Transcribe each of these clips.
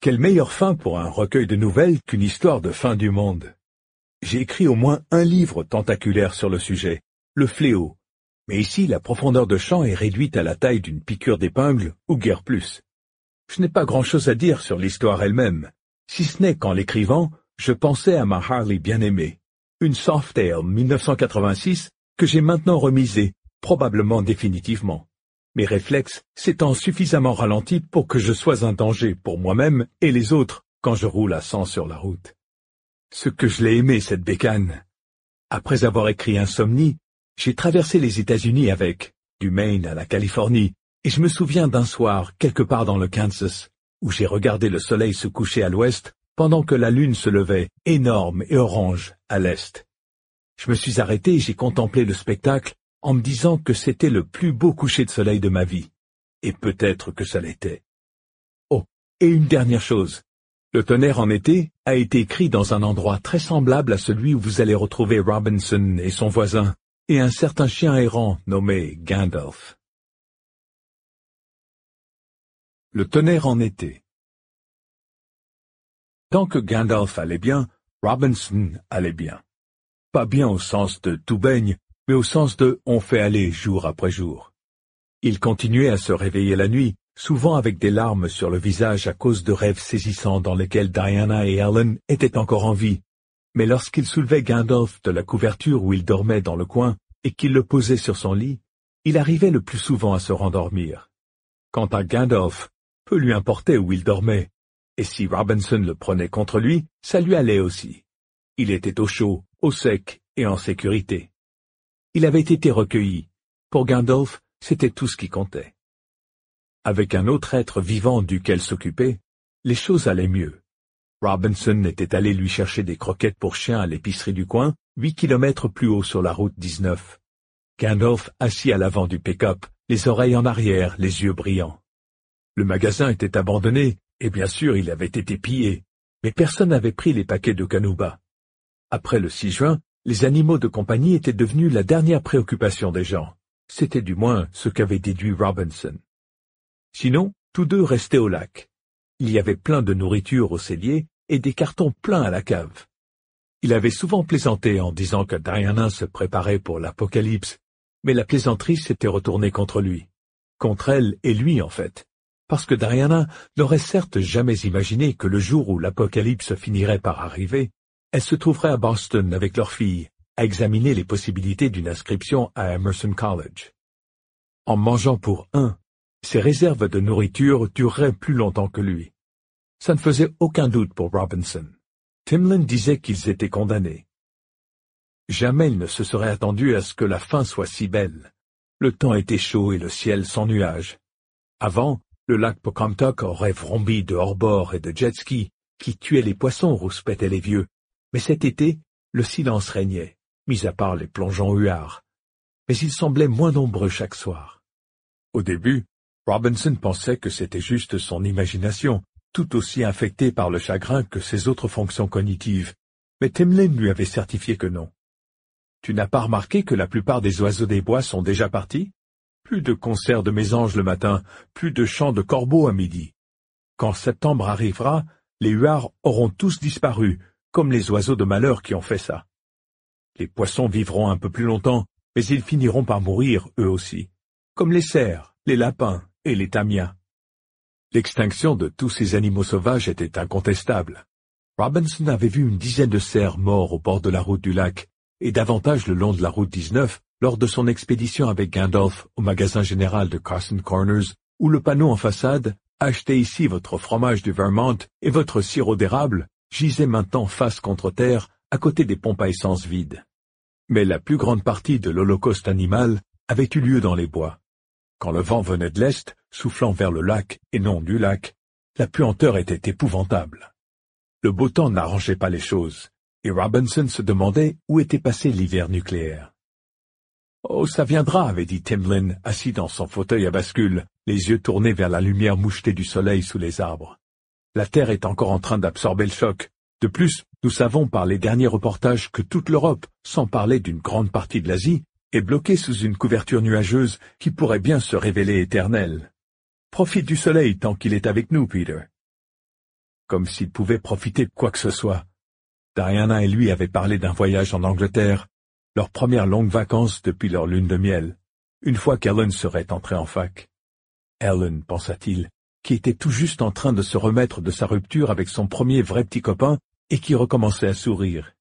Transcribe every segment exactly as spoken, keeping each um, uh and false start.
Quelle meilleure fin pour un recueil de nouvelles qu'une histoire de fin du monde. J'ai écrit au moins un livre tentaculaire sur le sujet, Le Fléau, mais ici la profondeur de champ est réduite à la taille d'une piqûre d'épingle ou guère plus. Je n'ai pas grand-chose à dire sur l'histoire elle-même, si ce n'est qu'en l'écrivant, je pensais à ma Harley bien-aimée, une Softail mille neuf cent quatre-vingt-six que j'ai maintenant remisée, probablement définitivement. Mes réflexes s'étant suffisamment ralentis pour que je sois un danger pour moi-même et les autres quand je roule à cent sur la route. Ce que je l'ai aimé, cette bécane. Après avoir écrit Insomnie, j'ai traversé les États-Unis avec, du Maine à la Californie, et je me souviens d'un soir, quelque part dans le Kansas, où j'ai regardé le soleil se coucher à l'ouest pendant que la lune se levait, énorme et orange, à l'est. Je me suis arrêté et j'ai contemplé le spectacle en me disant que c'était le plus beau coucher de soleil de ma vie. Et peut-être que ça l'était. Oh, et une dernière chose. Le Tonnerre en été a été écrit dans un endroit très semblable à celui où vous allez retrouver Robinson et son voisin, et un certain chien errant nommé Gandalf. Le Tonnerre en été. Tant que Gandalf allait bien, Robinson allait bien. Pas bien au sens de tout baigne, mais au sens de on fait aller jour après jour. Il continuait à se réveiller la nuit, souvent avec des larmes sur le visage à cause de rêves saisissants dans lesquels Diana et Ellen étaient encore en vie. Mais lorsqu'il soulevait Gandalf de la couverture où il dormait dans le coin et qu'il le posait sur son lit, il arrivait le plus souvent à se rendormir. Quant à Gandalf, peu lui importait où il dormait, et si Robinson le prenait contre lui, ça lui allait aussi. Il était au chaud, au sec et en sécurité. Il avait été recueilli. Pour Gandalf, c'était tout ce qui comptait. Avec un autre être vivant duquel s'occuper, les choses allaient mieux. Robinson était allé lui chercher des croquettes pour chien à l'épicerie du coin, huit kilomètres plus haut sur la route dix-neuf. Gandalf assis à l'avant du pick-up, les oreilles en arrière, les yeux brillants. Le magasin était abandonné, et bien sûr il avait été pillé, mais personne n'avait pris les paquets de Kanuba. Après le six juin, les animaux de compagnie étaient devenus la dernière préoccupation des gens. C'était du moins ce qu'avait déduit Robinson. Sinon, tous deux restaient au lac. Il y avait plein de nourriture au cellier et des cartons pleins à la cave. Il avait souvent plaisanté en disant que Diana se préparait pour l'apocalypse, mais la plaisanterie s'était retournée contre lui. Contre elle et lui, en fait. Parce que Diana n'aurait certes jamais imaginé que le jour où l'apocalypse finirait par arriver, elle se trouverait à Boston avec leur fille, à examiner les possibilités d'une inscription à Emerson College. En mangeant pour un, ses réserves de nourriture dureraient plus longtemps que lui. Ça ne faisait aucun doute pour Robinson. Timlin disait qu'ils étaient condamnés. Jamais il ne se serait attendu à ce que la fin soit si belle. Le temps était chaud et le ciel sans nuages. Avant, le lac Pocumtuck aurait vrombi de hors-bord et de jet-ski qui tuaient les poissons, rouspétaient les vieux. Mais cet été, le silence régnait, mis à part les plongeons huards. Mais ils semblaient moins nombreux chaque soir. Au début, Robinson pensait que c'était juste son imagination, tout aussi infectée par le chagrin que ses autres fonctions cognitives, mais Timlin lui avait certifié que non. « Tu n'as pas remarqué que la plupart des oiseaux des bois sont déjà partis? Plus de concerts de mésanges le matin, plus de chants de corbeaux à midi. Quand septembre arrivera, les huards auront tous disparu, comme les oiseaux de malheur qui ont fait ça. Les poissons vivront un peu plus longtemps, mais ils finiront par mourir eux aussi, comme les cerfs, les lapins et les tamias. L'extinction de tous ces animaux sauvages était incontestable. Robinson avait vu une dizaine de cerfs morts au bord de la route du lac, et davantage le long de la route dix-neuf, lors de son expédition avec Gandalf au magasin général de Carson Corners, où le panneau en façade « Achetez ici votre fromage du Vermont et votre sirop d'érable » gisait maintenant face contre terre, à côté des pompes à essence vides. Mais la plus grande partie de l'holocauste animal avait eu lieu dans les bois. Quand le vent venait de l'est, soufflant vers le lac et non du lac, la puanteur était épouvantable. Le beau temps n'arrangeait pas les choses, et Robinson se demandait où était passé l'hiver nucléaire. « Oh, ça viendra, » avait dit Timlin, assis dans son fauteuil à bascule, les yeux tournés vers la lumière mouchetée du soleil sous les arbres. La Terre est encore en train d'absorber le choc. De plus, nous savons par les derniers reportages que toute l'Europe, sans parler d'une grande partie de l'Asie, est bloquée sous une couverture nuageuse qui pourrait bien se révéler éternelle. Profite du soleil tant qu'il est avec nous, Peter. comme s'il pouvait profiter de quoi que ce soit. Diana et lui avaient parlé d'un voyage en Angleterre, leur première longue vacances depuis leur lune de miel, une fois qu'Ellen serait entrée en fac. Ellen, pensa-t-il, qui était tout juste en train de se remettre de sa rupture avec son premier vrai petit copain et qui recommençait à sourire.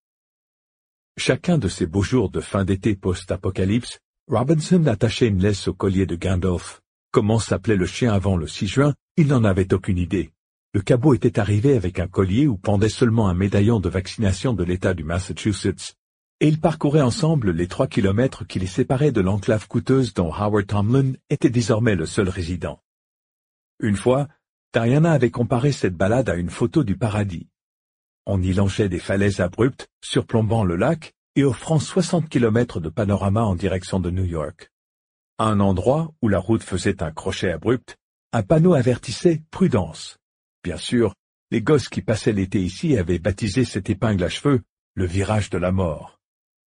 Chacun de ces beaux jours de fin d'été post-apocalypse, Robinson attachait une laisse au collier de Gandalf. Comment s'appelait le chien avant le six juin, il n'en avait aucune idée. Le cabot était arrivé avec un collier où pendait seulement un médaillon de vaccination de l'État du Massachusetts, et ils parcouraient ensemble les trois kilomètres qui les séparaient de l'enclave coûteuse dont Howard Tomlin était désormais le seul résident. Une fois, Diana avait comparé cette balade à une photo du paradis. On y longeait des falaises abruptes, surplombant le lac et offrant soixante kilomètres de panorama en direction de New York. À un endroit où la route faisait un crochet abrupt, un panneau avertissait « Prudence ». Bien sûr, les gosses qui passaient l'été ici avaient baptisé cette épingle à cheveux « le virage de la mort ».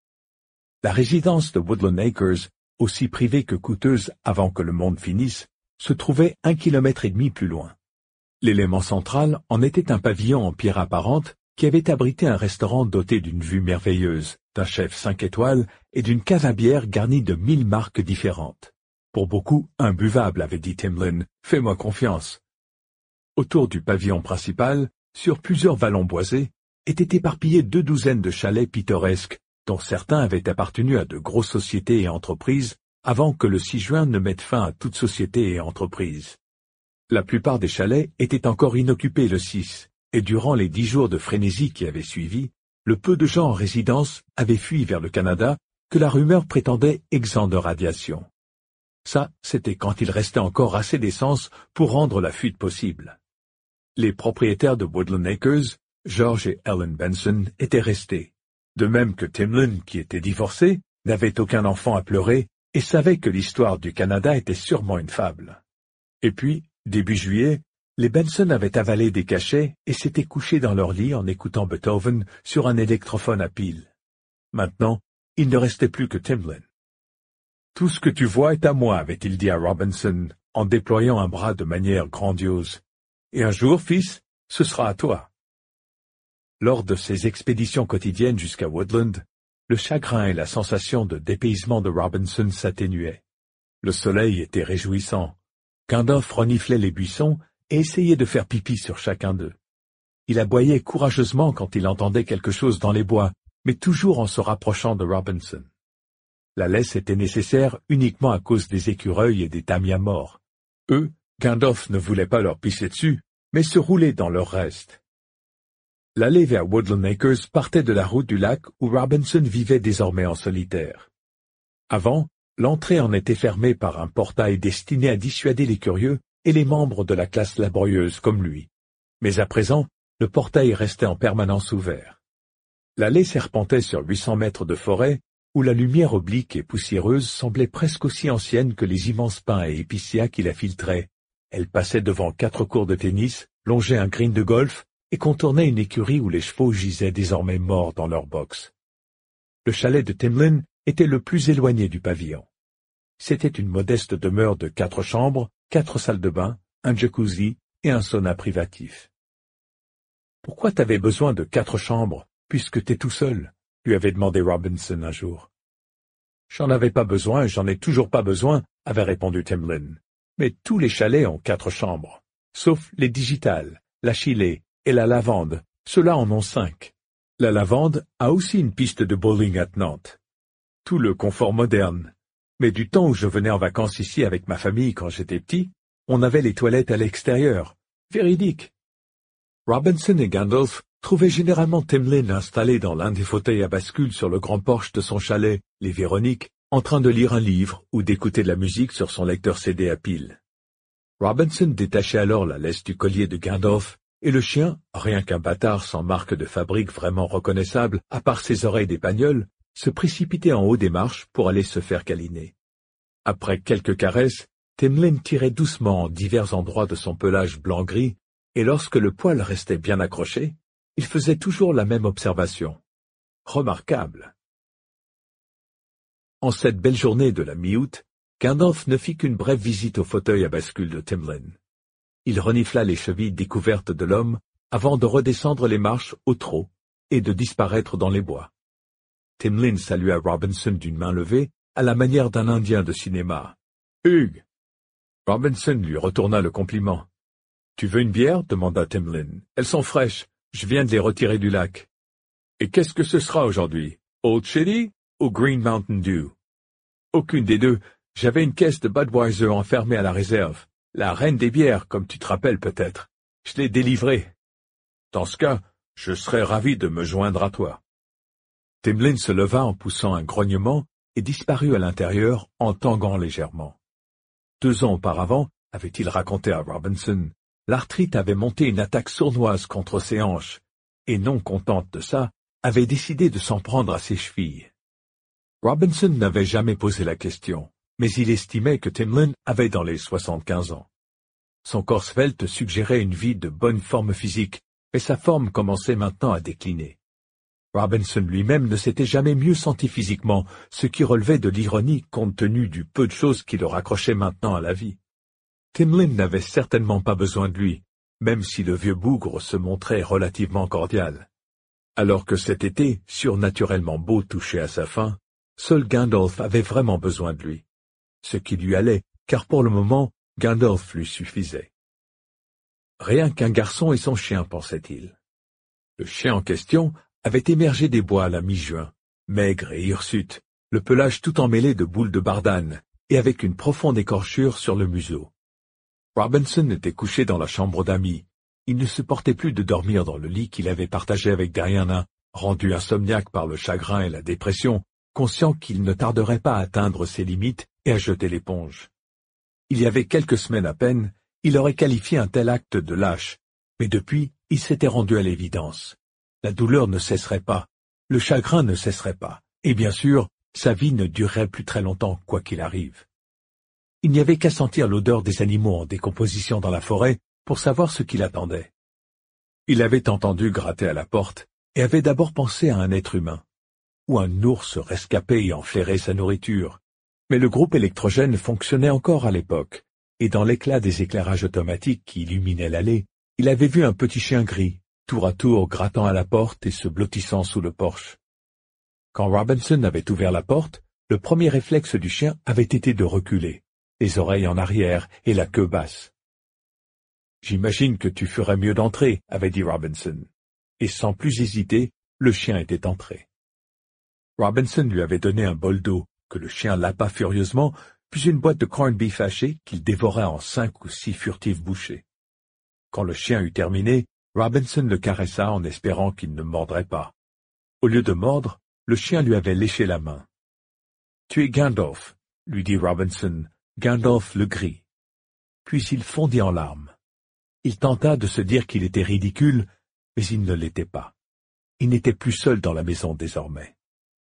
La résidence de Woodland Acres, aussi privée que coûteuse avant que le monde finisse, se trouvait un kilomètre et demi plus loin. L'élément central en était un pavillon en pierre apparente qui avait abrité un restaurant doté d'une vue merveilleuse, d'un chef cinq étoiles et d'une cave à bière garnie de mille marques différentes. Pour beaucoup, imbuvable, avait dit Timlin, fais-moi confiance. Autour du pavillon principal, sur plusieurs vallons boisés, étaient éparpillés deux douzaines de chalets pittoresques, dont certains avaient appartenu à de grosses sociétés et entreprises, avant que le six juin ne mette fin à toute société et entreprise. La plupart des chalets étaient encore inoccupés le six, et durant les dix jours de frénésie qui avaient suivi, le peu de gens en résidence avaient fui vers le Canada que la rumeur prétendait exempt de radiation. Ça, c'était quand il restait encore assez d'essence pour rendre la fuite possible. Les propriétaires de Woodland Acres, George et Ellen Benson, étaient restés. De même que Timlin, qui était divorcé, n'avait aucun enfant à pleurer et savait que l'histoire du Canada était sûrement une fable. Et puis, début juillet, les Benson avaient avalé des cachets et s'étaient couchés dans leur lit en écoutant Beethoven sur un électrophone à pile. Maintenant, il ne restait plus que Timlin. « Tout ce que tu vois est à moi, avait-il dit à Robinson, en déployant un bras de manière grandiose. Et un jour, fils, ce sera à toi. » Lors de ses expéditions quotidiennes jusqu'à Woodland, le chagrin et la sensation de dépaysement de Robinson s'atténuaient. Le soleil était réjouissant. Gandalf reniflait les buissons et essayait de faire pipi sur chacun d'eux. Il aboyait courageusement quand il entendait quelque chose dans les bois, mais toujours en se rapprochant de Robinson. La laisse était nécessaire uniquement à cause des écureuils et des tamias morts. Eux, Gandalf ne voulait pas leur pisser dessus, mais se rouler dans leur reste. L'allée vers Woodland Acres partait de la route du lac où Robinson vivait désormais en solitaire. Avant, l'entrée en était fermée par un portail destiné à dissuader les curieux et les membres de la classe laborieuse comme lui. Mais à présent, le portail restait en permanence ouvert. L'allée serpentait sur huit cents mètres de forêt, où la lumière oblique et poussiéreuse semblait presque aussi ancienne que les immenses pins et épicéas qui la filtraient. Elle passait devant quatre cours de tennis, longeait un green de golf et contournait une écurie où les chevaux gisaient désormais morts dans leur box. Le chalet de Timlin était le plus éloigné du pavillon. C'était une modeste demeure de quatre chambres, quatre salles de bain, un jacuzzi et un sauna privatif. « Pourquoi t'avais besoin de quatre chambres, puisque t'es tout seul ?» lui avait demandé Robinson un jour. « J'en avais pas besoin et j'en ai toujours pas besoin, » avait répondu Timlin. « Mais tous les chalets ont quatre chambres, sauf les digitales, la Chilée et la Lavande, ceux-là en ont cinq. La Lavande a aussi une piste de bowling attenante. Tout le confort moderne. Mais du temps où je venais en vacances ici avec ma famille quand j'étais petit, on avait les toilettes à l'extérieur. Véridique. » Robinson et Gandalf trouvaient généralement Timlin installé dans l'un des fauteuils à bascule sur le grand porche de son chalet, les Véroniques, en train de lire un livre ou d'écouter de la musique sur son lecteur C D à pile. Robinson détachait alors la laisse du collier de Gandalf, et le chien, rien qu'un bâtard sans marque de fabrique vraiment reconnaissable, à part ses oreilles d'épagneul, se précipitait en haut des marches pour aller se faire câliner. Après quelques caresses, Timlin tirait doucement en divers endroits de son pelage blanc-gris, et lorsque le poil restait bien accroché, il faisait toujours la même observation. Remarquable. En cette belle journée de la mi-août, Gandalf ne fit qu'une brève visite au fauteuil à bascule de Timlin. Il renifla les chevilles découvertes de l'homme avant de redescendre les marches au trot et de disparaître dans les bois. Timlin salua Robinson d'une main levée, à la manière d'un Indien de cinéma. « Hugues !» Robinson lui retourna le compliment. « Tu veux une bière ?» demanda Timlin. « Elles sont fraîches, je viens de les retirer du lac. »« Et qu'est-ce que ce sera aujourd'hui? Old Shitty ou Green Mountain Dew ?»« Aucune des deux. J'avais une caisse de Budweiser enfermée à la réserve. La reine des bières, comme tu te rappelles peut-être. Je l'ai délivrée. Dans ce cas, je serais ravi de me joindre à toi. » Timlin se leva en poussant un grognement et disparut à l'intérieur en tanguant légèrement. Deux ans auparavant, avait-il raconté à Robinson, l'arthrite avait monté une attaque sournoise contre ses hanches, et non contente de ça, avait décidé de s'en prendre à ses chevilles. Robinson n'avait jamais posé la question, mais il estimait que Timlin avait dans les soixante-quinze ans. Son corps svelte suggérait une vie de bonne forme physique, mais sa forme commençait maintenant à décliner. Robinson lui-même ne s'était jamais mieux senti physiquement, ce qui relevait de l'ironie compte tenu du peu de choses qui le raccrochaient maintenant à la vie. Timlin n'avait certainement pas besoin de lui, même si le vieux bougre se montrait relativement cordial. Alors que cet été, surnaturellement beau, touchait à sa fin, seul Gandalf avait vraiment besoin de lui. Ce qui lui allait, car pour le moment, Gandalf lui suffisait. Rien qu'un garçon et son chien, pensait-il. Le chien en question avait émergé des bois à la mi-juin, maigre et hirsute, le pelage tout emmêlé de boules de bardane, et avec une profonde écorchure sur le museau. Robinson était couché dans la chambre d'amis. Il ne supportait plus de dormir dans le lit qu'il avait partagé avec Diana, rendu insomniaque par le chagrin et la dépression, conscient qu'il ne tarderait pas à atteindre ses limites et à jeter l'éponge. Il y avait quelques semaines à peine, il aurait qualifié un tel acte de lâche, mais depuis, il s'était rendu à l'évidence. La douleur ne cesserait pas, le chagrin ne cesserait pas, et bien sûr, sa vie ne durerait plus très longtemps, quoi qu'il arrive. Il n'y avait qu'à sentir l'odeur des animaux en décomposition dans la forêt pour savoir ce qui l'attendait. Il avait entendu gratter à la porte et avait d'abord pensé à un être humain, ou un ours rescapé ayant flairé sa nourriture, mais le groupe électrogène fonctionnait encore à l'époque, et dans l'éclat des éclairages automatiques qui illuminaient l'allée, il avait vu un petit chien gris, tour à tour grattant à la porte et se blottissant sous le porche. Quand Robinson avait ouvert la porte, le premier réflexe du chien avait été de reculer, les oreilles en arrière et la queue basse. « J'imagine que tu ferais mieux d'entrer, » avait dit Robinson. Et sans plus hésiter, le chien était entré. Robinson lui avait donné un bol d'eau, que le chien lapa furieusement, puis une boîte de corned beef haché qu'il dévorait en cinq ou six furtives bouchées. Quand le chien eut terminé, Robinson le caressa en espérant qu'il ne mordrait pas. Au lieu de mordre, le chien lui avait léché la main. « Tu es Gandalf, » lui dit Robinson, Gandalf le gris. Puis il fondit en larmes. Il tenta de se dire qu'il était ridicule, mais il ne l'était pas. Il n'était plus seul dans la maison désormais.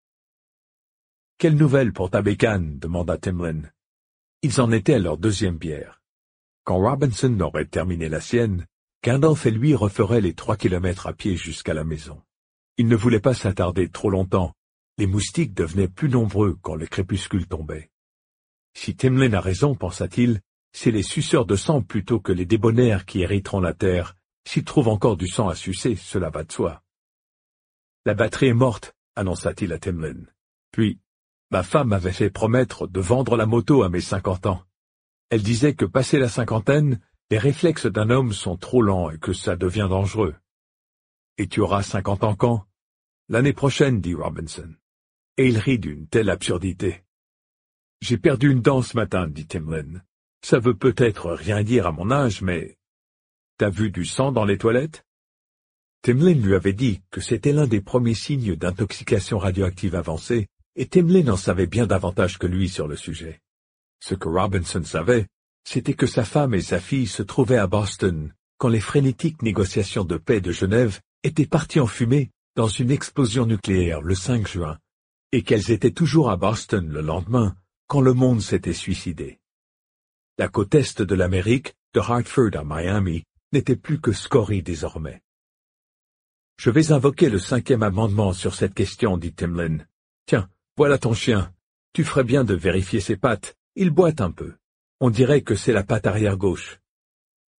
« Quelle nouvelle pour ta bécane ?» demanda Timlin. Ils en étaient à leur deuxième bière. Quand Robinson aurait terminé la sienne, Gandalf et lui referaient les trois kilomètres à pied jusqu'à la maison. Il ne voulait pas s'attarder trop longtemps. Les moustiques devenaient plus nombreux quand le crépuscule tombait. Si Timlin a raison, pensa-t-il, c'est les suceurs de sang plutôt que les débonnaires qui hériteront la terre. S'ils trouvent encore du sang à sucer, cela va de soi. La batterie est morte, annonça-t-il à Timlin. Puis, ma femme m'avait fait promettre de vendre la moto à mes cinquante ans. Elle disait que passé la cinquantaine, les réflexes d'un homme sont trop lents et que ça devient dangereux. Et tu auras cinquante ans quand? L'année prochaine, dit Robinson. Et il rit d'une telle absurdité. J'ai perdu une dent ce matin, dit Timlin. Ça veut peut-être rien dire à mon âge, mais... T'as vu du sang dans les toilettes? Timlin lui avait dit que c'était l'un des premiers signes d'intoxication radioactive avancée, et Timlin en savait bien davantage que lui sur le sujet. Ce que Robinson savait, c'était que sa femme et sa fille se trouvaient à Boston quand les frénétiques négociations de paix de Genève étaient parties en fumée dans une explosion nucléaire le cinq juin, et qu'elles étaient toujours à Boston le lendemain quand le monde s'était suicidé. La côte est de l'Amérique, de Hartford à Miami, n'était plus que scorie désormais. « Je vais invoquer le cinquième amendement sur cette question, dit Timlin. Tiens, voilà ton chien. Tu ferais bien de vérifier ses pattes. Il boite un peu. On dirait que c'est la patte arrière gauche.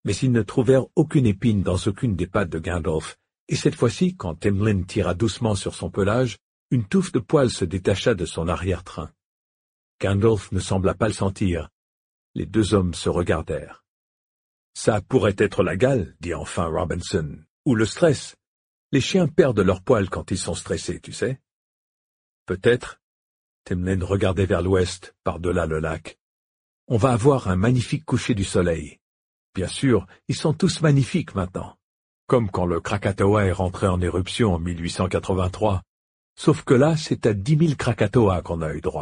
Mais ils ne trouvèrent aucune épine dans aucune des pattes de Gandalf, et cette fois-ci, quand Temlin tira doucement sur son pelage, une touffe de poils se détacha de son arrière-train. Gandalf ne sembla pas le sentir. Les deux hommes se regardèrent. « Ça pourrait être la gale, dit enfin Robinson, ou le stress. Les chiens perdent leurs poils quand ils sont stressés, tu sais. » Peut-être. Temlin regardait vers l'ouest, par-delà le lac. « On va avoir un magnifique coucher du soleil. Bien sûr, ils sont tous magnifiques maintenant. Comme quand le Krakatoa est rentré en éruption en mille huit cent quatre-vingt-trois. Sauf que là, c'est à dix mille Krakatoa qu'on a eu droit. »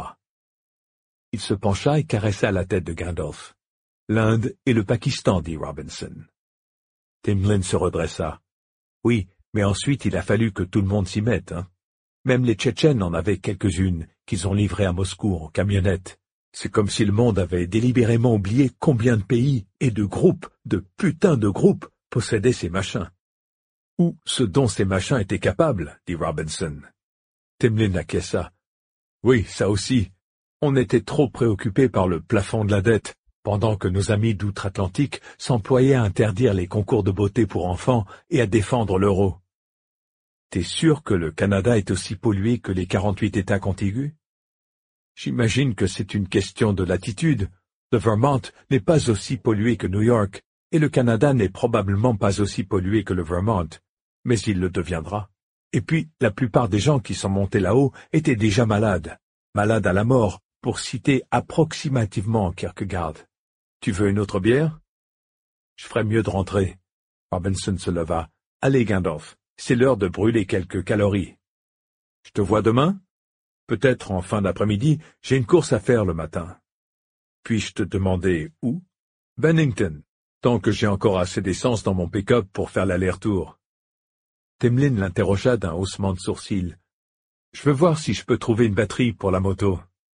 Il se pencha et caressa la tête de Gandalf. « L'Inde et le Pakistan, dit Robinson. » Temlin se redressa. « Oui, mais ensuite il a fallu que tout le monde s'y mette, hein. Même les Tchétchènes en avaient quelques-unes qu'ils ont livrées à Moscou en camionnette. C'est comme si le monde avait délibérément oublié combien de pays et de groupes, de putains de groupes, possédaient ces machins. Ou ce dont ces machins étaient capables, dit Robinson. Temlin acquiesça. Oui, ça aussi. On était trop préoccupés par le plafond de la dette, pendant que nos amis d'outre-Atlantique s'employaient à interdire les concours de beauté pour enfants et à défendre l'euro. T'es sûr que le Canada est aussi pollué que les quarante-huit États contigus? J'imagine que c'est une question de latitude. Le Vermont n'est pas aussi pollué que New York, et le Canada n'est probablement pas aussi pollué que le Vermont, mais il le deviendra. Et puis, la plupart des gens qui sont montés là-haut étaient déjà malades, malades à la mort, pour citer approximativement Kierkegaard. Tu veux une autre bière? Je ferais mieux de rentrer. Robinson se leva. Allez, Gandalf, c'est l'heure de brûler quelques calories. Je te vois demain? Peut-être en fin d'après-midi, j'ai une course à faire le matin. Puis-je te demander où? Bennington, tant que j'ai encore assez d'essence dans mon pick-up pour faire l'aller-retour. Temlin l'interrogea d'un haussement de sourcils. Je veux voir si je peux trouver une batterie pour la moto.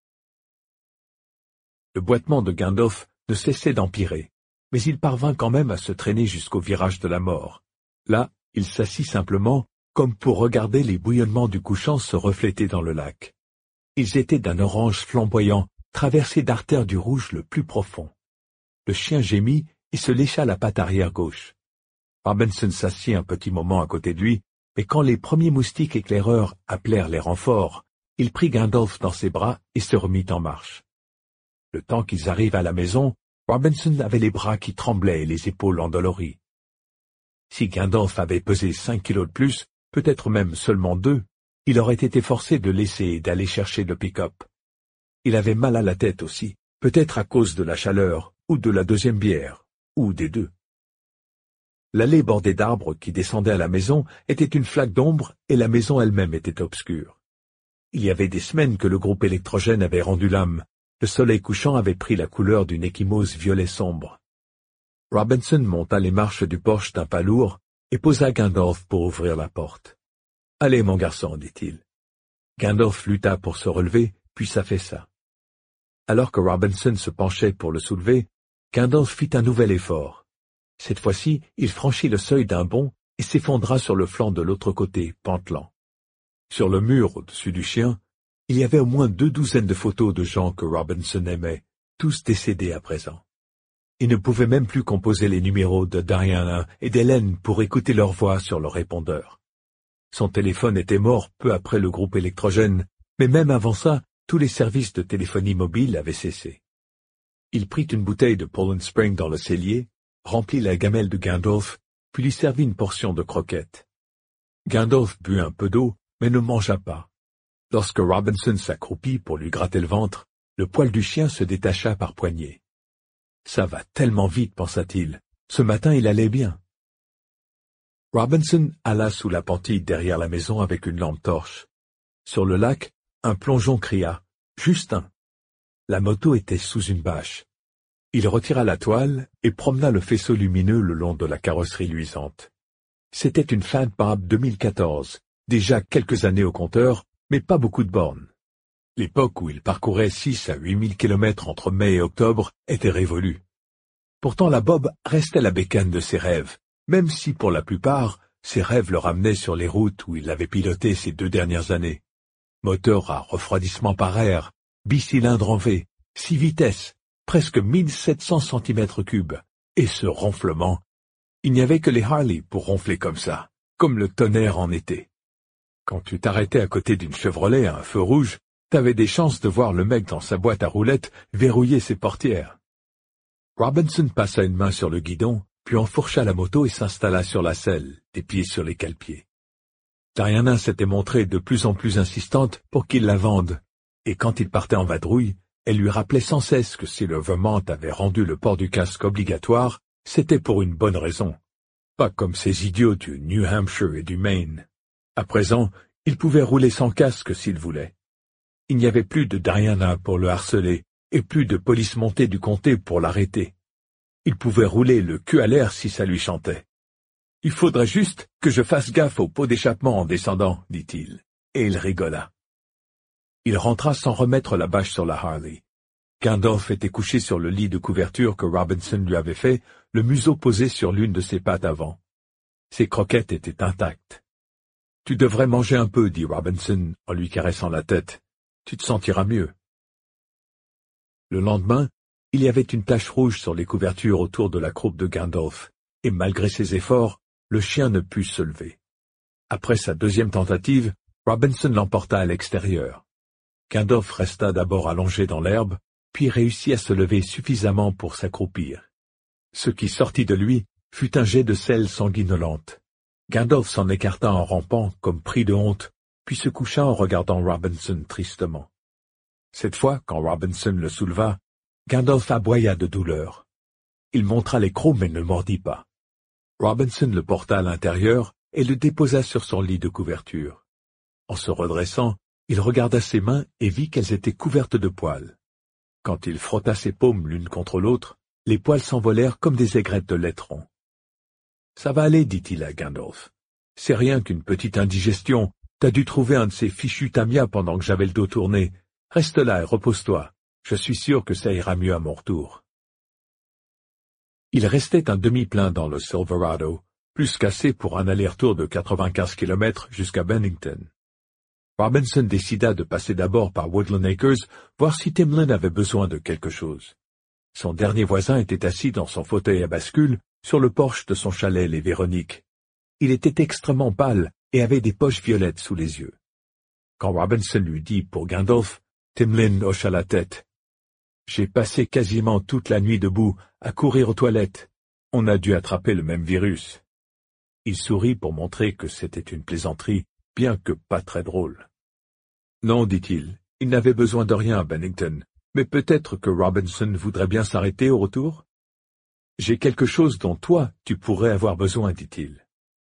Le boitement de Gandalf ne cessait d'empirer, mais il parvint quand même à se traîner jusqu'au virage de la mort. Là, il s'assit simplement, comme pour regarder les bouillonnements du couchant se refléter dans le lac. Ils étaient d'un orange flamboyant, traversés d'artères du rouge le plus profond. Le chien gémit et se lécha la patte arrière gauche. Robinson s'assit un petit moment à côté de lui, mais quand les premiers moustiques éclaireurs appelèrent les renforts, il prit Gandalf dans ses bras et se remit en marche. Le temps qu'ils arrivent à la maison, Robinson avait les bras qui tremblaient et les épaules endolories. Si Gandalf avait pesé cinq kilos de plus, peut-être même seulement deux, il aurait été forcé de laisser et d'aller chercher le pick-up. Il avait mal à la tête aussi, peut-être à cause de la chaleur, ou de la deuxième bière, ou des deux. L'allée bordée d'arbres qui descendaient à la maison était une flaque d'ombre et la maison elle-même était obscure. Il y avait des semaines que le groupe électrogène avait rendu l'âme. Le soleil couchant avait pris la couleur d'une échymose violet sombre. Robinson monta les marches du porche d'un pas lourd et posa Gandalf pour ouvrir la porte. « Allez, mon garçon, dit-il. » Gandalf lutta pour se relever, puis s'affaissa. Alors que Robinson se penchait pour le soulever, Gandalf fit un nouvel effort. Cette fois-ci, il franchit le seuil d'un bond et s'effondra sur le flanc de l'autre côté, pantelant. Sur le mur au-dessus du chien, il y avait au moins deux douzaines de photos de gens que Robinson aimait, tous décédés à présent. Il ne pouvait même plus composer les numéros de Diana et d'Hélène pour écouter leur voix sur le répondeur. Son téléphone était mort peu après le groupe électrogène, mais même avant ça, tous les services de téléphonie mobile avaient cessé. Il prit une bouteille de Poland Spring dans le cellier, remplit la gamelle de Gandalf, puis lui servit une portion de croquettes. Gandalf but un peu d'eau, mais ne mangea pas. Lorsque Robinson s'accroupit pour lui gratter le ventre, le poil du chien se détacha par poignées. « Ça va tellement vite, pensa-t-il. Ce matin, il allait bien. » Robinson alla sous la pentille derrière la maison avec une lampe torche. Sur le lac, un plongeon cria « Juste un !» La moto était sous une bâche. Il retira la toile et promena le faisceau lumineux le long de la carrosserie luisante. C'était une Fat Bob deux mille quatorze, déjà quelques années au compteur, mais pas beaucoup de bornes. L'époque où il parcourait six à huit mille kilomètres entre mai et octobre était révolue. Pourtant la Bob restait la bécane de ses rêves, même si pour la plupart, ses rêves le ramenaient sur les routes où il avait piloté ces deux dernières années. Moteur à refroidissement par air, bicylindre en V, six vitesses, presque mille sept cents centimètres cubes, Et ce ronflement, il n'y avait que les Harley pour ronfler comme ça, comme le tonnerre en été. Quand tu t'arrêtais à côté d'une Chevrolet à un feu rouge, t'avais des chances de voir le mec dans sa boîte à roulettes verrouiller ses portières. Robinson passa une main sur le guidon, puis enfourcha la moto et s'installa sur la selle, des pieds sur les cale-pieds. Diana s'était montrée de plus en plus insistante pour qu'il la vende, et quand il partait en vadrouille, elle lui rappelait sans cesse que si le Vermont avait rendu le port du casque obligatoire, c'était pour une bonne raison. Pas comme ces idiots du New Hampshire et du Maine. À présent, il pouvait rouler sans casque s'il voulait. Il n'y avait plus de Diana pour le harceler, et plus de police montée du comté pour l'arrêter. Il pouvait rouler le cul à l'air si ça lui chantait. « Il faudrait juste que je fasse gaffe au pot d'échappement en descendant, dit-il, et il rigola. Il rentra sans remettre la bâche sur la Harley. Gandalf était couché sur le lit de couverture que Robinson lui avait fait, le museau posé sur l'une de ses pattes avant. Ses croquettes étaient intactes. « Tu devrais manger un peu, dit Robinson en lui caressant la tête. Tu te sentiras mieux. » Le lendemain, il y avait une tache rouge sur les couvertures autour de la croupe de Gandalf, et malgré ses efforts, le chien ne put se lever. Après sa deuxième tentative, Robinson l'emporta à l'extérieur. Gandalf resta d'abord allongé dans l'herbe, puis réussit à se lever suffisamment pour s'accroupir. Ce qui sortit de lui fut un jet de sel sanguinolente. Gandalf s'en écarta en rampant, comme pris de honte, puis se coucha en regardant Robinson tristement. Cette fois, quand Robinson le souleva, Gandalf aboya de douleur. Il montra les crocs mais ne mordit pas. Robinson le porta à l'intérieur et le déposa sur son lit de couverture. En se redressant, il regarda ses mains et vit qu'elles étaient couvertes de poils. Quand il frotta ses paumes l'une contre l'autre, les poils s'envolèrent comme des aigrettes de laitrons. « Ça va aller, dit-il à Gandalf. C'est rien qu'une petite indigestion. T'as dû trouver un de ces fichus Tamia pendant que j'avais le dos tourné. Reste là et repose-toi. Je suis sûr que ça ira mieux à mon retour. » Il restait un demi-plein dans le Silverado, plus qu'assez pour un aller-retour de quatre-vingt-quinze kilomètres jusqu'à Bennington. Robinson décida de passer d'abord par Woodland Acres, voir si Timlin avait besoin de quelque chose. Son dernier voisin était assis dans son fauteuil à bascule, sur le porche de son chalet Les Véroniques. Il était extrêmement pâle et avait des poches violettes sous les yeux. Quand Robinson lui dit pour Gandalf, Timlin hocha la tête. « J'ai passé quasiment toute la nuit debout, à courir aux toilettes. On a dû attraper le même virus. » Il sourit pour montrer que c'était une plaisanterie, bien que pas très drôle. « Non, dit-il, il n'avait besoin de rien à Bennington, mais peut-être que Robinson voudrait bien s'arrêter au retour? »« J'ai quelque chose dont toi, tu pourrais avoir besoin, dit-il. »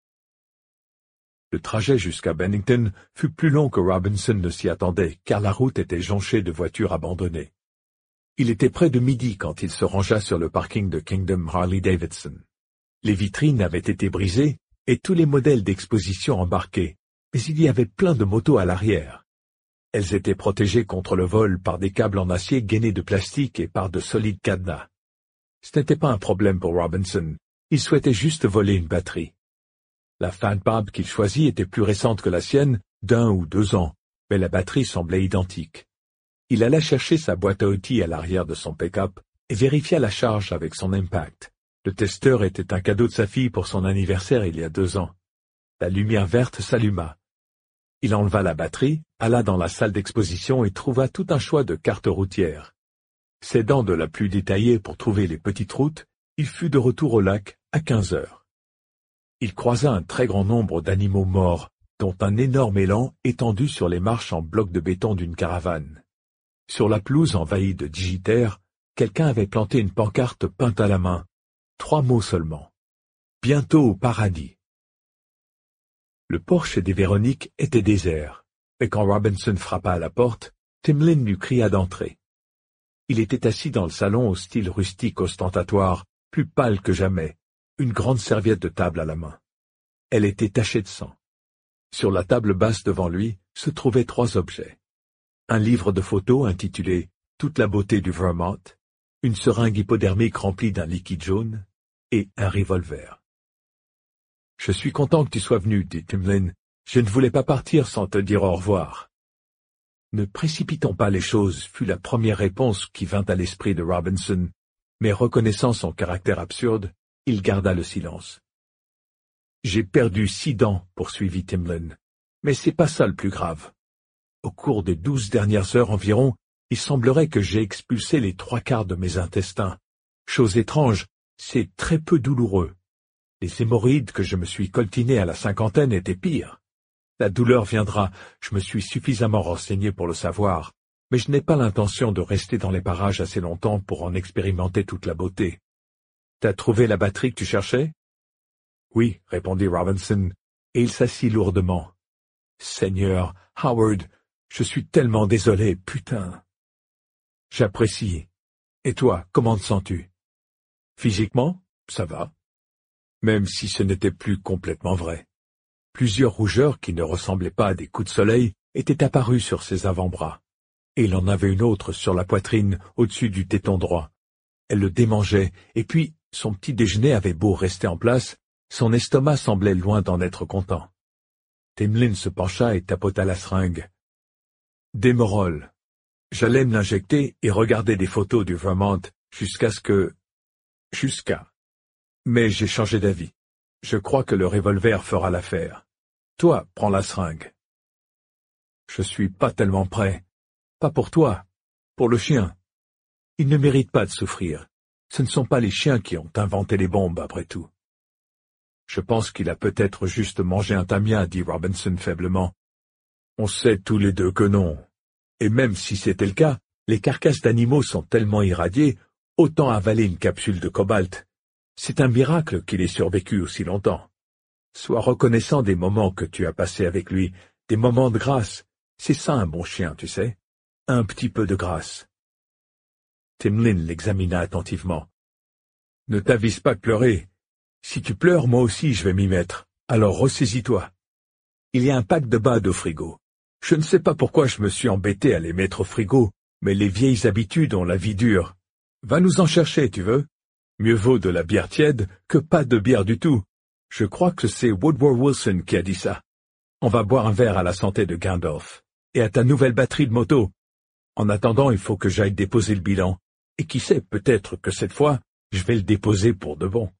Le trajet jusqu'à Bennington fut plus long que Robinson ne s'y attendait, car la route était jonchée de voitures abandonnées. Il était près de midi quand il se rangea sur le parking de Kingdom Harley-Davidson. Les vitrines avaient été brisées et tous les modèles d'exposition embarqués, mais il y avait plein de motos à l'arrière. Elles étaient protégées contre le vol par des câbles en acier gainés de plastique et par de solides cadenas. Ce n'était pas un problème pour Robinson, il souhaitait juste voler une batterie. La Fanpab qu'il choisit était plus récente que la sienne, d'un ou deux ans, mais la batterie semblait identique. Il alla chercher sa boîte à outils à l'arrière de son pick-up et vérifia la charge avec son impact. Le testeur était un cadeau de sa fille pour son anniversaire il y a deux ans. La lumière verte s'alluma. Il enleva la batterie, alla dans la salle d'exposition et trouva tout un choix de cartes routières. S'aidant de la plus détaillée pour trouver les petites routes, il fut de retour au lac à quinze heures. Il croisa un très grand nombre d'animaux morts, dont un énorme élan étendu sur les marches en blocs de béton d'une caravane. Sur la pelouse envahie de digitaires, quelqu'un avait planté une pancarte peinte à la main. Trois mots seulement. Bientôt au paradis. Le porche des Véroniques était désert, mais quand Robinson frappa à la porte, Timlin lui cria d'entrer. Il était assis dans le salon au style rustique ostentatoire, plus pâle que jamais, une grande serviette de table à la main. Elle était tachée de sang. Sur la table basse devant lui se trouvaient trois objets. Un livre de photos intitulé « Toute la beauté du Vermont », une seringue hypodermique remplie d'un liquide jaune et un revolver. « Je suis content que tu sois venu, dit Timlin. Je ne voulais pas partir sans te dire au revoir. »« Ne précipitons pas les choses, fut la première réponse qui vint à l'esprit de Robinson, mais reconnaissant son caractère absurde, il garda le silence. « J'ai perdu six dents, poursuivit Timlin, mais c'est pas ça le plus grave. Au cours des douze dernières heures environ, il semblerait que j'ai expulsé les trois quarts de mes intestins. Chose étrange, c'est très peu douloureux. Les hémorroïdes que je me suis coltinées à la cinquantaine étaient pires. La douleur viendra, je me suis suffisamment renseigné pour le savoir, mais je n'ai pas l'intention de rester dans les parages assez longtemps pour en expérimenter toute la beauté. T'as trouvé la batterie que tu cherchais? Oui, répondit Robinson, et il s'assit lourdement. Seigneur, Howard, je suis tellement désolé, putain. J'apprécie. Et toi, comment te sens-tu? Physiquement, ça va. Même si ce n'était plus complètement vrai. Plusieurs rougeurs qui ne ressemblaient pas à des coups de soleil étaient apparues sur ses avant-bras. Et il en avait une autre sur la poitrine, au-dessus du téton droit. Elle le démangeait, et puis, son petit déjeuner avait beau rester en place, son estomac semblait loin d'en être content. Timlin se pencha et tapota la seringue. Démorol. J'allais me l'injecter et regarder des photos du Vermont jusqu'à ce que... Jusqu'à... Mais j'ai changé d'avis. Je crois que le revolver fera l'affaire. Toi, prends la seringue. Je suis pas tellement prêt. Pas pour toi, pour le chien. Il ne mérite pas de souffrir. Ce ne sont pas les chiens qui ont inventé les bombes, après tout. Je pense qu'il a peut-être juste mangé un tamia, dit Robinson faiblement. On sait tous les deux que non. Et même si c'était le cas, les carcasses d'animaux sont tellement irradiées, autant avaler une capsule de cobalt. C'est un miracle qu'il ait survécu aussi longtemps. Sois reconnaissant des moments que tu as passés avec lui, des moments de grâce. C'est ça un bon chien, tu sais. Un petit peu de grâce. Timlin l'examina attentivement. Ne t'avise pas de pleurer. Si tu pleures, moi aussi je vais m'y mettre. Alors ressaisis-toi. Il y a un pack de bades au frigo. Je ne sais pas pourquoi je me suis embêté à les mettre au frigo, mais les vieilles habitudes ont la vie dure. Va nous en chercher, tu veux? Mieux vaut de la bière tiède que pas de bière du tout. Je crois que c'est Woodrow Wilson qui a dit ça. On va boire un verre à la santé de Gandalf. Et à ta nouvelle batterie de moto. En attendant, il faut que j'aille déposer le bilan. Et qui sait, peut-être que cette fois, je vais le déposer pour de bon.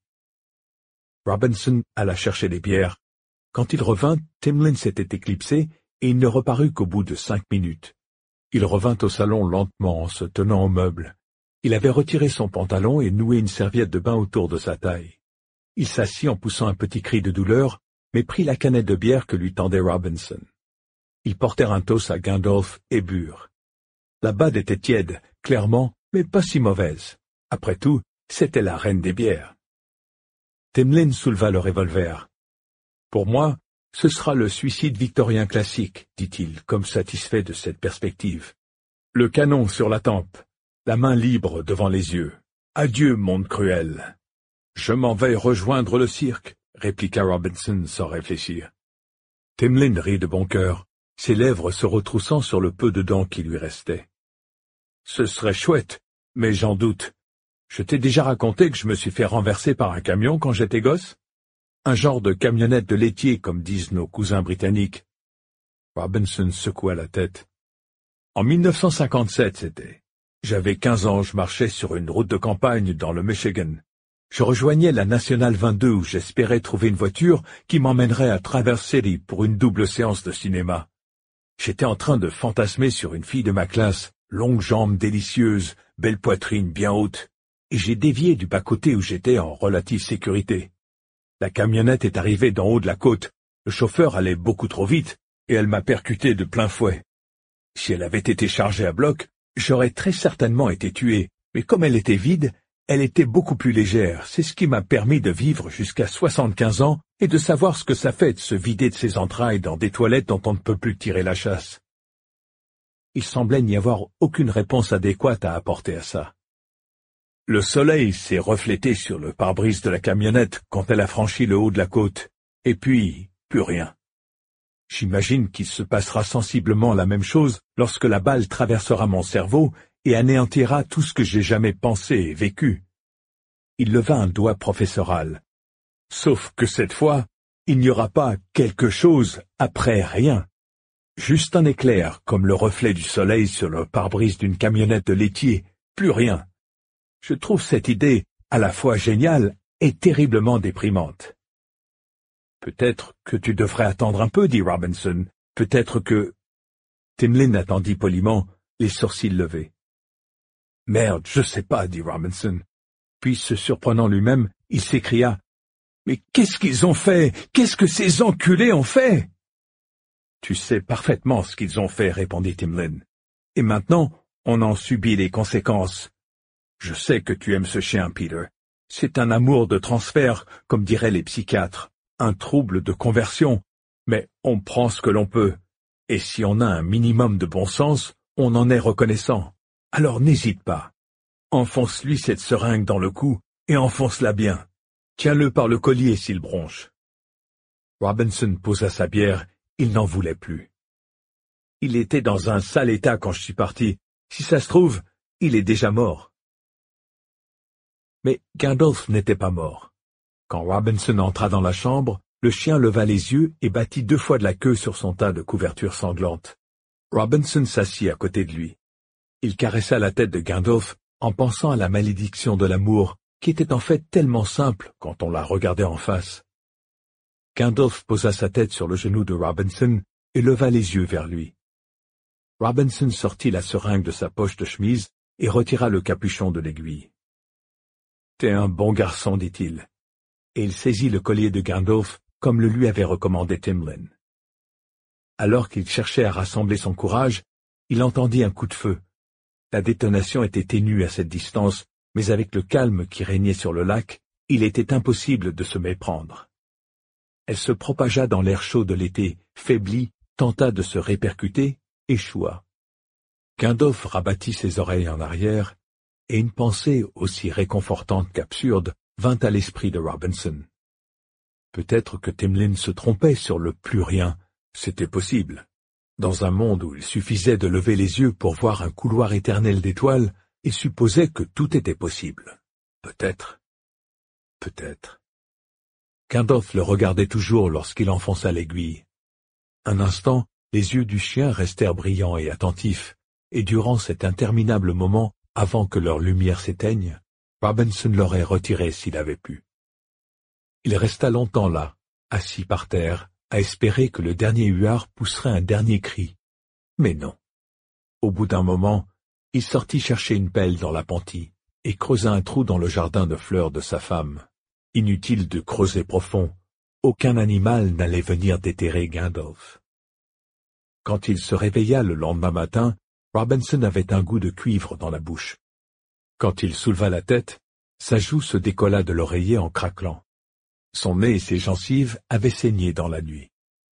Robinson alla chercher des bières. Quand il revint, Timlin s'était éclipsé et il ne reparut qu'au bout de cinq minutes. Il revint au salon lentement en se tenant au meuble. Il avait retiré son pantalon et noué une serviette de bain autour de sa taille. Il s'assit en poussant un petit cri de douleur, mais prit la canette de bière que lui tendait Robinson. Ils portèrent un toast à Gandalf et burent. La bade était tiède, clairement, mais pas si mauvaise. Après tout, c'était la reine des bières. Timlin souleva le revolver. « Pour moi, ce sera le suicide victorien classique, dit-il, comme satisfait de cette perspective. Le canon sur la tempe, la main libre devant les yeux. Adieu, monde cruel. Je m'en vais rejoindre le cirque, répliqua Robinson sans réfléchir. Timlin rit de bon cœur, ses lèvres se retroussant sur le peu de dents qui lui restaient. Ce serait chouette, mais j'en doute. Je t'ai déjà raconté que je me suis fait renverser par un camion quand j'étais gosse? Un genre de camionnette de laitier, comme disent nos cousins britanniques. Robinson secoua la tête. En mille neuf cent cinquante-sept, c'était. J'avais quinze ans, je marchais sur une route de campagne dans le Michigan. Je rejoignais la Nationale vingt-deux où j'espérais trouver une voiture qui m'emmènerait à Traverse City pour une double séance de cinéma. J'étais en train de fantasmer sur une fille de ma classe, longues jambes délicieuses, belle poitrine bien haute, et j'ai dévié du bas-côté où j'étais en relative sécurité. La camionnette est arrivée d'en haut de la côte, le chauffeur allait beaucoup trop vite, et elle m'a percuté de plein fouet. Si elle avait été chargée à bloc, j'aurais très certainement été tué, mais comme elle était vide, elle était beaucoup plus légère, c'est ce qui m'a permis de vivre jusqu'à soixante-quinze ans et de savoir ce que ça fait de se vider de ses entrailles dans des toilettes dont on ne peut plus tirer la chasse. Il semblait n'y avoir aucune réponse adéquate à apporter à ça. Le soleil s'est reflété sur le pare-brise de la camionnette quand elle a franchi le haut de la côte, et puis, plus rien. J'imagine qu'il se passera sensiblement la même chose lorsque la balle traversera mon cerveau et anéantira tout ce que j'ai jamais pensé et vécu. Il leva un doigt professoral. Sauf que cette fois, il n'y aura pas quelque chose après rien. Juste un éclair comme le reflet du soleil sur le pare-brise d'une camionnette de laitier, plus rien. Je trouve cette idée à la fois géniale et terriblement déprimante. Peut-être que tu devrais attendre un peu, dit Robinson. Peut-être que... Timlin attendit poliment, les sourcils levés. Merde, je sais pas, dit Robinson. Puis, se surprenant lui-même, il s'écria. Mais qu'est-ce qu'ils ont fait? Qu'est-ce que ces enculés ont fait? Tu sais parfaitement ce qu'ils ont fait, répondit Timlin. Et maintenant, on en subit les conséquences. Je sais que tu aimes ce chien, Peter. C'est un amour de transfert, comme diraient les psychiatres, un trouble de conversion. Mais on prend ce que l'on peut. Et si on a un minimum de bon sens, on en est reconnaissant. Alors n'hésite pas. Enfonce-lui cette seringue dans le cou et enfonce-la bien. Tiens-le par le collier s'il bronche. Robinson posa sa bière, il n'en voulait plus. Il était dans un sale état quand je suis parti. Si ça se trouve, il est déjà mort. Mais Gandalf n'était pas mort. Quand Robinson entra dans la chambre, le chien leva les yeux et battit deux fois de la queue sur son tas de couvertures sanglantes. Robinson s'assit à côté de lui. Il caressa la tête de Gandalf en pensant à la malédiction de l'amour, qui était en fait tellement simple quand on la regardait en face. Gandalf posa sa tête sur le genou de Robinson et leva les yeux vers lui. Robinson sortit la seringue de sa poche de chemise et retira le capuchon de l'aiguille. « T'es un bon garçon, dit-il. » Et il saisit le collier de Gandalf comme le lui avait recommandé Timlin. Alors qu'il cherchait à rassembler son courage, il entendit un coup de feu. La détonation était ténue à cette distance, mais avec le calme qui régnait sur le lac, il était impossible de se méprendre. Elle se propagea dans l'air chaud de l'été, faiblit, tenta de se répercuter, échoua. Gandalf rabattit ses oreilles en arrière, et une pensée aussi réconfortante qu'absurde vint à l'esprit de Robinson. Peut-être que Timlin se trompait sur le plus rien, c'était possible. Dans un monde où il suffisait de lever les yeux pour voir un couloir éternel d'étoiles, il supposait que tout était possible. Peut-être. Peut-être. Gandalf le regardait toujours lorsqu'il enfonça l'aiguille. Un instant, les yeux du chien restèrent brillants et attentifs, et durant cet interminable moment, avant que leur lumière s'éteigne, Robinson l'aurait retiré s'il avait pu. Il resta longtemps là, assis par terre, à espérer que le dernier huard pousserait un dernier cri. Mais non. Au bout d'un moment, il sortit chercher une pelle dans l'appentis et creusa un trou dans le jardin de fleurs de sa femme. Inutile de creuser profond, aucun animal n'allait venir déterrer Gandalf. Quand il se réveilla le lendemain matin, Robinson avait un goût de cuivre dans la bouche. Quand il souleva la tête, sa joue se décolla de l'oreiller en craquelant. Son nez et ses gencives avaient saigné dans la nuit.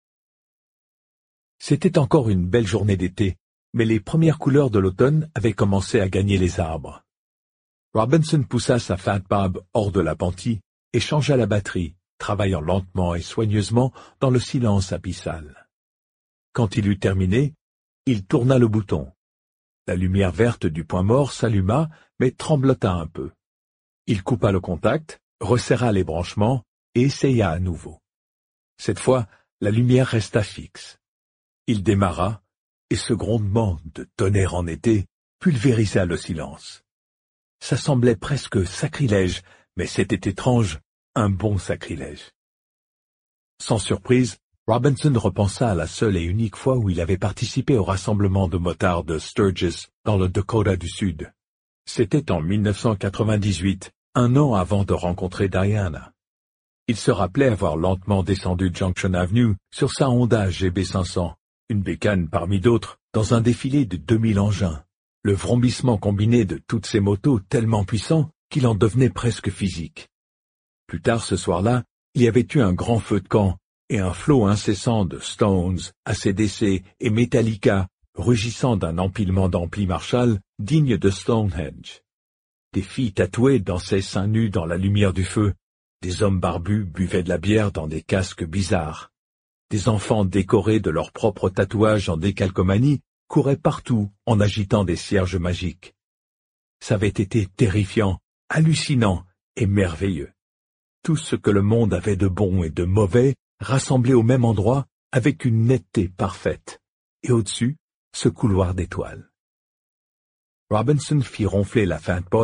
C'était encore une belle journée d'été, mais les premières couleurs de l'automne avaient commencé à gagner les arbres. Robinson poussa sa Fat Bob hors de l'appentis et changea la batterie, travaillant lentement et soigneusement dans le silence abyssal. Quand il eut terminé, il tourna le bouton. La lumière verte du point mort s'alluma, mais tremblota un peu. Il coupa le contact, resserra les branchements et essaya à nouveau. Cette fois, la lumière resta fixe. Il démarra, et ce grondement de tonnerre en été pulvérisa le silence. Ça semblait presque sacrilège, mais c'était étrange, un bon sacrilège. Sans surprise, Robinson repensa à la seule et unique fois où il avait participé au rassemblement de motards de Sturgis, dans le Dakota du Sud. C'était en mille neuf cent quatre-vingt-dix-huit, un an avant de rencontrer Diana. Il se rappelait avoir lentement descendu Junction Avenue sur sa Honda G B cinq cents, une bécane parmi d'autres, dans un défilé de deux mille engins, le vrombissement combiné de toutes ces motos tellement puissant qu'il en devenait presque physique. Plus tard ce soir-là, il y avait eu un grand feu de camp, et un flot incessant de Stones, A C D C et Metallica, rugissant d'un empilement d'amplis Marshall digne de Stonehenge. Des filles tatouées dansaient seins nus dans la lumière du feu, des hommes barbus buvaient de la bière dans des casques bizarres. Des enfants décorés de leurs propres tatouages en décalcomanie couraient partout en agitant des cierges magiques. Ça avait été terrifiant, hallucinant et merveilleux. Tout ce que le monde avait de bon et de mauvais rassemblé au même endroit avec une netteté parfaite, et au-dessus, ce couloir d'étoiles. Robinson fit ronfler la Fat Boy,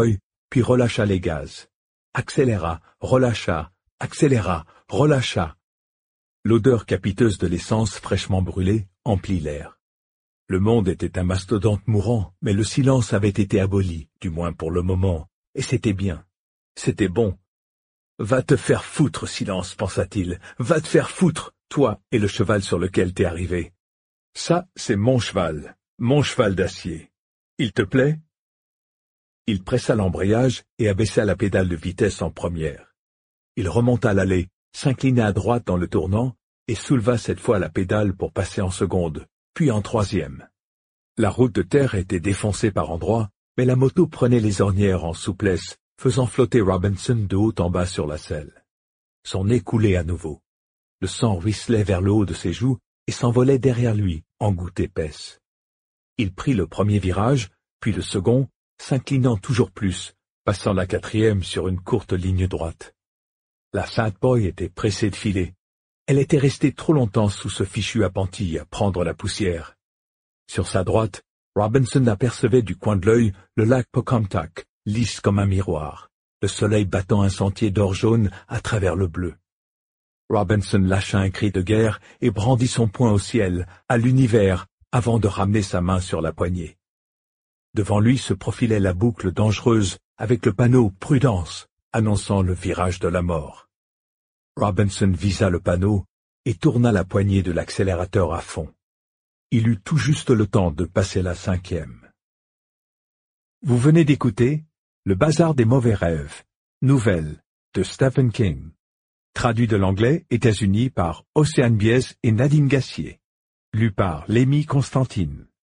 puis relâcha les gaz. Accéléra, relâcha, accéléra, relâcha. L'odeur capiteuse de l'essence fraîchement brûlée emplit l'air. Le monde était un mastodonte mourant, mais le silence avait été aboli, du moins pour le moment, et c'était bien. C'était bon. « Va te faire foutre, silence, pensa-t-il. Va te faire foutre, toi et le cheval sur lequel t'es arrivé. Ça, c'est mon cheval, mon cheval d'acier. Il te plaît ?» Il pressa l'embrayage et abaissa la pédale de vitesse en première. Il remonta l'allée, s'inclina à droite dans le tournant et souleva cette fois la pédale pour passer en seconde, puis en troisième. La route de terre était défoncée par endroits, mais la moto prenait les ornières en souplesse, faisant flotter Robinson de haut en bas sur la selle. Son nez coulait à nouveau. Le sang ruisselait vers le haut de ses joues et s'envolait derrière lui, en gouttes épaisses. Il prit le premier virage, puis le second, s'inclinant toujours plus, passant la quatrième sur une courte ligne droite. La Fat Boy était pressée de filer. Elle était restée trop longtemps sous ce fichu appentis à prendre la poussière. Sur sa droite, Robinson apercevait du coin de l'œil le lac Pocumtuck, lisse comme un miroir, le soleil battant un sentier d'or jaune à travers le bleu. Robinson lâcha un cri de guerre et brandit son poing au ciel, à l'univers, avant de ramener sa main sur la poignée. Devant lui se profilait la boucle dangereuse avec le panneau « Prudence » annonçant le virage de la mort. Robinson visa le panneau et tourna la poignée de l'accélérateur à fond. Il eut tout juste le temps de passer la cinquième. Vous venez d'écouter Le Bazar des mauvais rêves, nouvelle de Stephen King, traduit de l'anglais États-Unis par Océane Biez et Nadine Gassier, lu par Lémi Constantine.